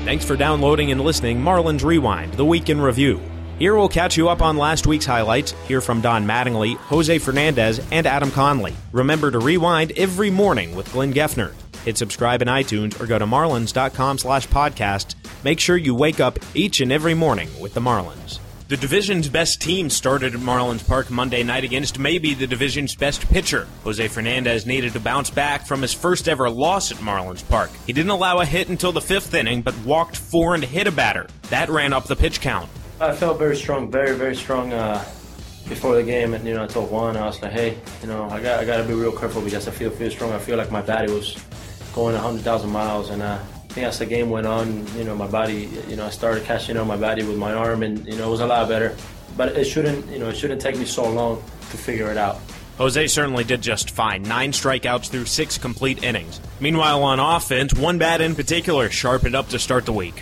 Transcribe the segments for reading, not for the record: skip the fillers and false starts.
Thanks for downloading and listening Marlins Rewind, the week in review. Here we'll catch you up on last week's highlights, hear from Don Mattingly, Jose Fernandez, and Adam Conley. Remember to rewind every morning with Glenn Geffner. Hit subscribe in iTunes or go to marlins.com/podcast. Make sure you wake up each and every morning with the Marlins. The division's best team started at Marlins Park Monday night against maybe the division's best pitcher. Jose Fernandez needed to bounce back from his first ever loss at Marlins Park. He didn't allow a hit until the fifth inning, but walked four and hit a batter. That ran up the pitch count. I felt very strong, very strong before the game. And, I told Juan, I was like, hey, I got to be real careful because I feel strong. I feel like my body was going 100,000 miles. And I think as the game went on, my body, I started catching on my body with my arm, and it was a lot better. But it shouldn't take me so long to figure it out. Jose certainly did just fine. 9 strikeouts through 6 complete innings. Meanwhile, on offense, one bat in particular sharpened up to start the week.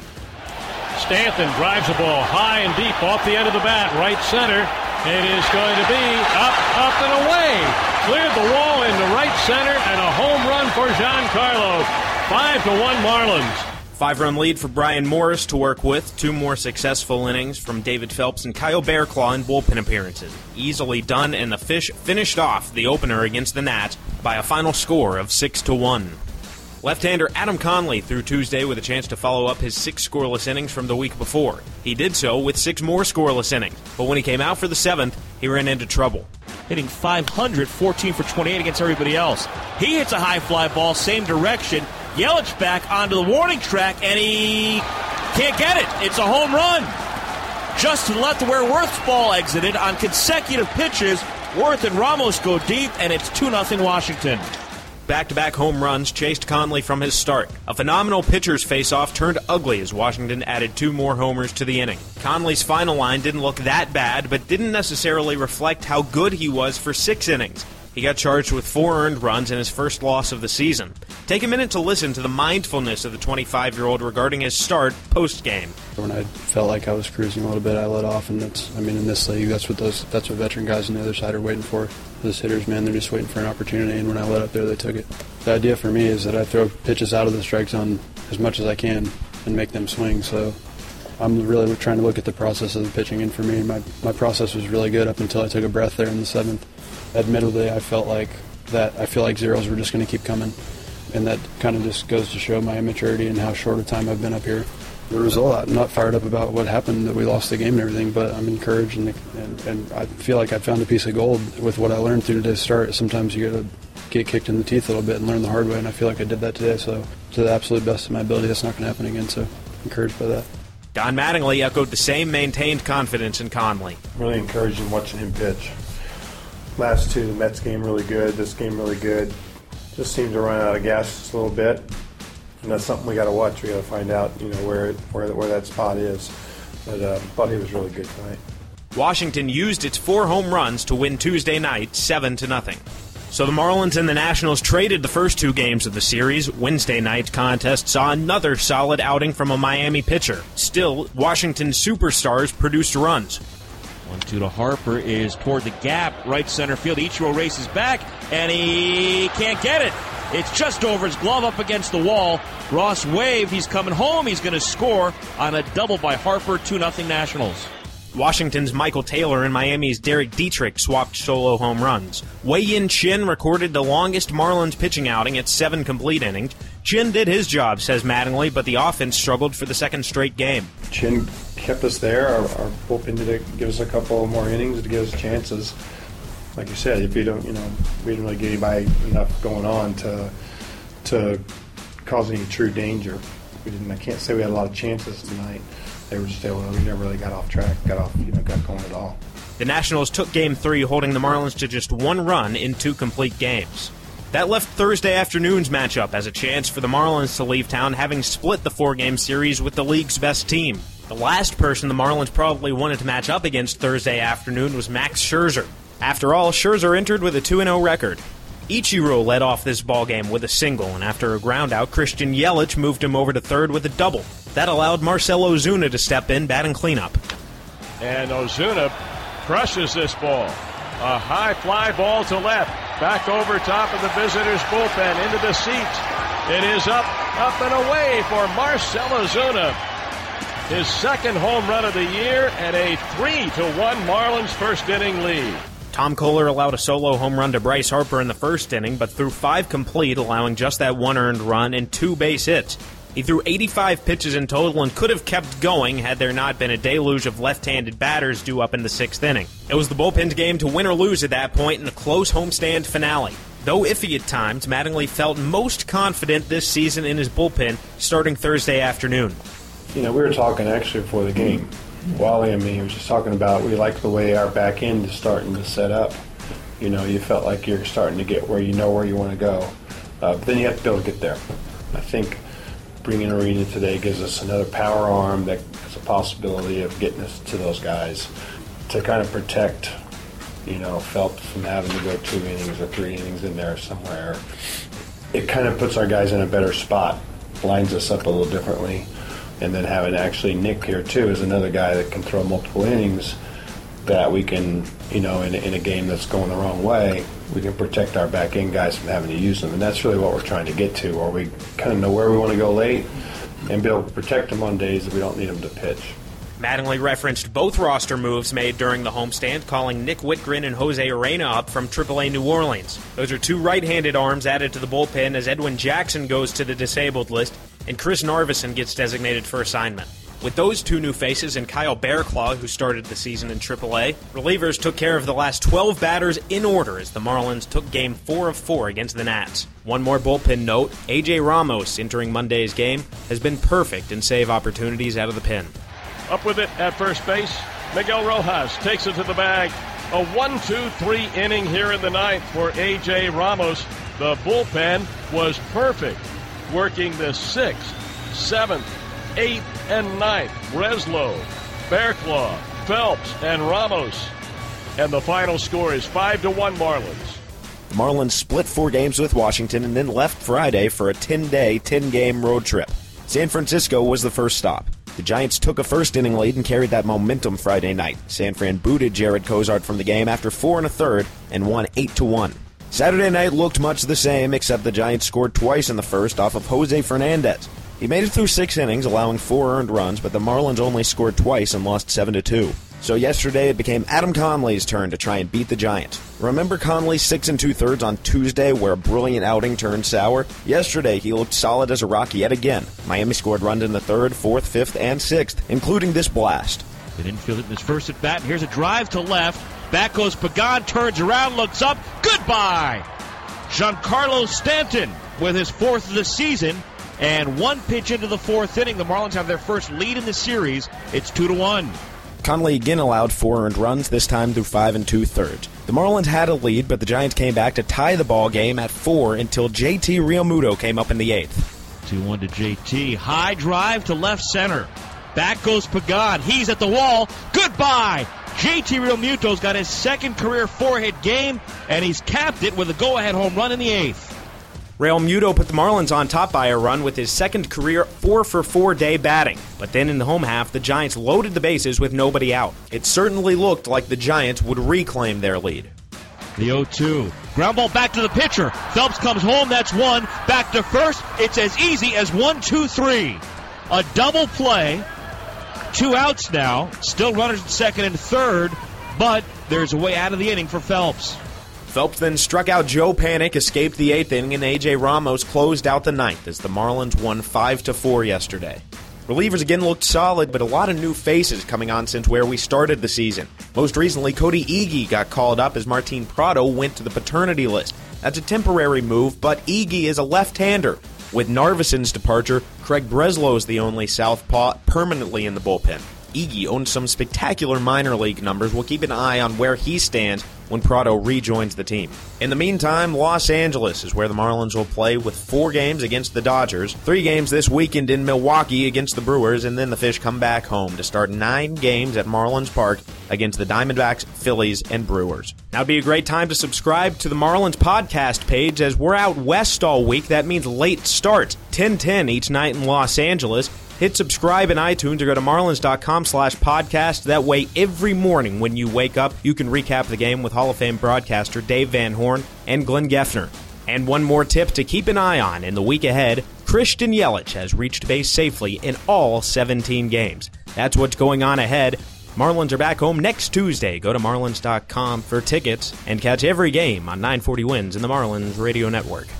Stanton drives the ball high and deep off the end of the bat, right center. It is going to be up and away. Cleared the wall into right center, and a home run for Giancarlo. 5-1 Marlins. 5-run lead for Brian Morris to work with. 2 more successful innings from David Phelps and Kyle Bearclaw in bullpen appearances. Easily done, and the Fish finished off the opener against the Nats by a final score of 6-1. Left-hander Adam Conley threw Tuesday with a chance to follow up his 6 scoreless innings from the week before. He did so with 6 more scoreless innings, but when he came out for the 7th, he ran into trouble. Hitting .500, 14 for 28 against everybody else. He hits a high fly ball, same direction. Yelich back onto the warning track, and he can't get it. It's a home run. Just to the left of where Worth's ball exited on consecutive pitches. Worth and Ramos go deep, and it's 2-0 Washington. Back-to-back home runs chased Conley from his start. A phenomenal pitcher's face-off turned ugly as Washington added 2 more homers to the inning. Conley's final line didn't look that bad, but didn't necessarily reflect how good he was for 6 innings. He got charged with 4 earned runs in his first loss of the season. Take a minute to listen to the mindfulness of the 25-year-old regarding his start post-game. When I felt like I was cruising a little bit, I let off, and in this league, that's what veteran guys on the other side are waiting for. Those hitters, man, they're just waiting for an opportunity, and when I let up there, they took it. The idea for me is that I throw pitches out of the strike zone as much as I can and make them swing, so I'm really trying to look at the process of the pitching, and for me, my process was really good up until I took a breath there in the 7th. Admittedly, I feel like zeros were just going to keep coming, and that kind of just goes to show my immaturity and how short a time I've been up here. The result, I'm not fired up about what happened, that we lost the game and everything, but I'm encouraged, and I feel like I found a piece of gold with what I learned through today's start. Sometimes you got to get kicked in the teeth a little bit and learn the hard way, and I feel like I did that today, so to the absolute best of my ability, that's not going to happen again, so encouraged by that. Don Mattingly echoed the same maintained confidence in Conley. Really encouraging watching him pitch. Last 2, the Mets game really good, this game really good. Just seemed to run out of gas just a little bit. And that's something we got to watch. We got to find out, where that spot is. But thought he was really good tonight. Washington used its 4 home runs to win Tuesday night 7-0. So the Marlins and the Nationals traded the first 2 games of the series. Wednesday night's contest saw another solid outing from a Miami pitcher. Still, Washington's superstars produced runs. 1-2 to Harper is toward the gap, right center field. Ichiro races back, and he can't get it. It's just over his glove up against the wall. Ross waved. He's coming home. He's going to score on a double by Harper. 2-0 Nationals. Washington's Michael Taylor and Miami's Derek Dietrich swapped solo home runs. Wei-Yin Chin recorded the longest Marlins pitching outing at 7 complete innings. Chin did his job, says Mattingly, but the offense struggled for the second straight game. Chin kept us there. Our bullpen did give us a couple more innings to give us chances. Like you said, if we didn't really get anybody enough going on to cause any true danger. I can't say we had a lot of chances tonight. They were just able to, we never really got off track, got going at all. The Nationals took Game 3, holding the Marlins to just 1 run in 2 complete games. That left Thursday afternoon's matchup as a chance for the Marlins to leave town, having split the 4-game series with the league's best team. The last person the Marlins probably wanted to match up against Thursday afternoon was Max Scherzer. After all, Scherzer entered with a 2-0 record. Ichiro led off this ballgame with a single, and after a groundout, Christian Yelich moved him over to third with a double. That allowed Marcell Ozuna to step in, batting cleanup. And Ozuna crushes this ball. A high fly ball to left. Back over top of the visitors' bullpen into the seats. It is up up and away for Marcell Ozuna. His second home run of the year and a 3-1 Marlins first inning lead. Tom Kohler allowed a solo home run to Bryce Harper in the first inning, but threw 5 complete, allowing just that 1 earned run and 2 base hits. He threw 85 pitches in total and could have kept going had there not been a deluge of left-handed batters due up in the 6th inning. It was the bullpen's game to win or lose at that point in a close homestand finale. Though iffy at times, Mattingly felt most confident this season in his bullpen starting Thursday afternoon. You know, we were talking actually before the game. Wally and me, he was just talking about we like the way our back end is starting to set up. You know, you felt like you're starting to get where you know where you want to go. But then you have to be able to get there. I think bringing Arena today gives us another power arm that has a possibility of getting us to those guys to kind of protect, you know, Phelps from having to go 2 innings or 3 innings in there somewhere. It kind of puts our guys in a better spot, lines us up a little differently. And then having actually Nick here, too, is another guy that can throw multiple innings that we can, you know, in a game that's going the wrong way, we can protect our back end guys from having to use them. And that's really what we're trying to get to, where we kind of know where we want to go late and be able to protect them on days that we don't need them to pitch. Mattingly referenced both roster moves made during the homestand, calling Nick Whitgren and Jose Arena up from AAA New Orleans. Those are 2 right-handed arms added to the bullpen as Edwin Jackson goes to the disabled list and Chris Narveson gets designated for assignment. With those 2 new faces and Kyle Bearclaw, who started the season in AAA, relievers took care of the last 12 batters in order as the Marlins took Game 4 of 4 against the Nats. One more bullpen note, A.J. Ramos, entering Monday's game, has been perfect in save opportunities out of the pen. Up with it at first base, Miguel Rojas takes it to the bag. A 1-2-3 inning here in the 9th for A.J. Ramos. The bullpen was perfect, working the 6th, 7th, 8th, and 9th. Breslow, Bearclaw, Phelps, and Ramos. And the final score is 5-1 Marlins. The Marlins split 4 games with Washington and then left Friday for a 10-day, 10-game road trip. San Francisco was the first stop. The Giants took a first-inning lead and carried that momentum Friday night. San Fran booted Jared Cozart from the game after 4 1/3 and won 8-1. Saturday night looked much the same, except the Giants scored twice in the first off of Jose Fernandez. He made it through 6 innings, allowing 4 earned runs, but the Marlins only scored twice and lost 7-2. So yesterday it became Adam Conley's turn to try and beat the Giants. Remember Conley's 6 2/3 on Tuesday where a brilliant outing turned sour? Yesterday he looked solid as a Rock yet again. Miami scored runs in the 3rd, 4th, 5th, and 6th, including this blast. The infield in his first at bat. Here's a drive to left. Back goes Pagan, turns around, looks up. Goodbye! Giancarlo Stanton with his 4th of the season. And 1 pitch into the 4th inning, the Marlins have their first lead in the series. It's 2-1. Conley again allowed 4 earned runs, this time through 5 2/3. The Marlins had a lead, but the Giants came back to tie the ball game at 4 until JT Realmuto came up in the 8th. 2-1 to JT. High drive to left center. Back goes Pagan. He's at the wall. Goodbye! JT Realmuto's got his 2nd career 4-hit game, and he's capped it with a go-ahead home run in the 8th. Realmuto put the Marlins on top by a run with his 2nd career 4-for-4 day batting. But then in the home half, the Giants loaded the bases with nobody out. It certainly looked like the Giants would reclaim their lead. The 0-2. Ground ball back to the pitcher. Phelps comes home. That's 1. Back to first. It's as easy as 1-2-3. A double play. 2 outs now. Still runners at 2nd and 3rd. But there's a way out of the inning for Phelps. Phelps then struck out Joe Panik, escaped the 8th inning, and A.J. Ramos closed out the 9th as the Marlins won 5-4 yesterday. Relievers again looked solid, but a lot of new faces coming on since where we started the season. Most recently, Cody Iggy got called up as Martin Prado went to the paternity list. That's a temporary move, but Iggy is a left-hander. With Narveson's departure, Craig Breslow is the only southpaw permanently in the bullpen. Iggy owns some spectacular minor league numbers. We'll keep an eye on where he stands when Prado rejoins the team. In the meantime, Los Angeles is where the Marlins will play with 4 games against the Dodgers, 3 games this weekend in Milwaukee against the Brewers, and then the Fish come back home to start 9 games at Marlins Park against the Diamondbacks, Phillies, and Brewers. Now would be a great time to subscribe to the Marlins podcast page as we're out west all week. That means late starts, 10:10 each night in Los Angeles. Hit subscribe in iTunes or go to marlins.com/podcast. That way, every morning when you wake up, you can recap the game with Hall of Fame broadcaster Dave Van Horn and Glenn Geffner. And one more tip to keep an eye on in the week ahead, Christian Yelich has reached base safely in all 17 games. That's what's going on ahead. Marlins are back home next Tuesday. Go to marlins.com for tickets and catch every game on 940 Wins in the Marlins Radio Network.